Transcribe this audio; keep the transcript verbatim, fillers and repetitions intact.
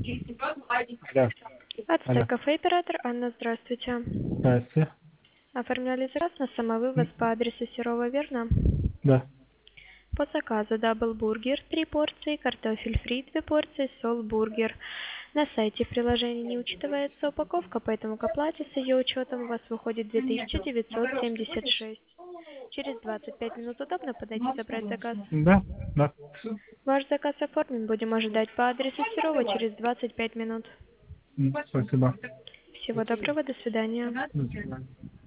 Да. От Алло. кафе оператор Анна, здравствуйте. Здравствуйте. Оформляли заказ на самовывоз М, по адресу Серова, верно? Да. По заказу даблбургер три порции, картофель фри две порции, сол-бургер. На сайте приложения не учитывается упаковка, поэтому к оплате с ее учетом у вас выходит две тысячи девятьсот семьдесят шесть. Через двадцать пять минут удобно подойти забрать заказ. Да. Да. Ваш заказ оформлен, будем ожидать по адресу Серова через двадцать пять минут. М, Спасибо. Всего доброго, до свидания. До свидания.